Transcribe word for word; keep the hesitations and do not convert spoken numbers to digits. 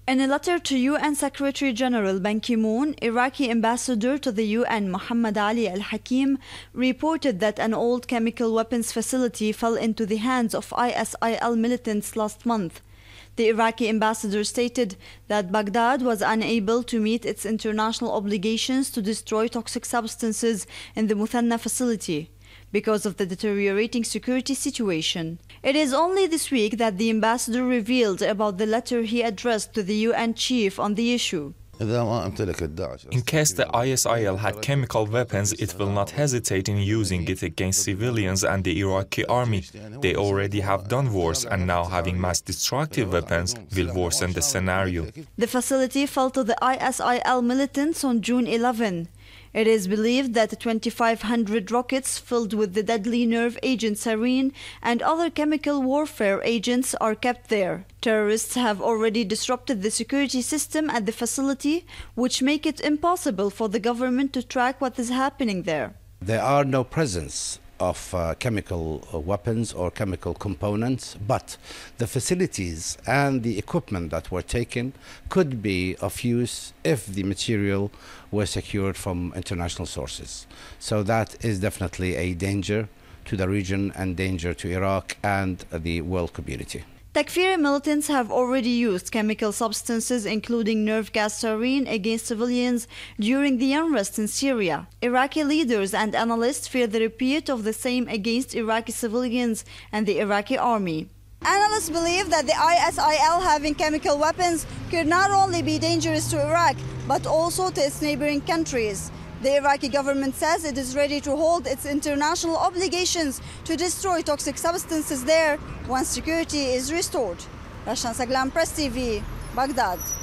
In a letter to U N Secretary General Ban Ki-moon, Iraqi ambassador to the U N Mohammed Ali Al-Hakim reported that an old chemical weapons facility fell into the hands of I S I L militants last month. The Iraqi ambassador stated that Baghdad was unable to meet its international obligations to destroy toxic substances in the Muthanna facility because of the deteriorating security situation. It is only this week that the ambassador revealed about the letter he addressed to the U N chief on the issue. In case the I S I L had chemical weapons, it will not hesitate in using it against civilians and the Iraqi army. They already have done worse, and now having mass destructive weapons will worsen the scenario. The facility fell to the I S I L militants on June eleventh. It is believed that twenty-five hundred rockets filled with the deadly nerve agent sarin and other chemical warfare agents are kept there. Terrorists have already disrupted the security system at the facility, which make it impossible for the government to track what is happening there. There are no presence of uh, chemical uh, weapons or chemical components, but the facilities and the equipment that were taken could be of use if the material were secured from international sources. So that is definitely a danger to the region and danger to Iraq and the world community. Takfiri militants have already used chemical substances including nerve gas sarin against civilians during the unrest in Syria. Iraqi leaders and analysts fear the repeat of the same against Iraqi civilians and the Iraqi army. Analysts believe that the I S I L having chemical weapons could not only be dangerous to Iraq, but also to its neighboring countries. The Iraqi government says it is ready to hold its international obligations to destroy toxic substances there once security is restored. Rashan Saglam, Press T V, Baghdad.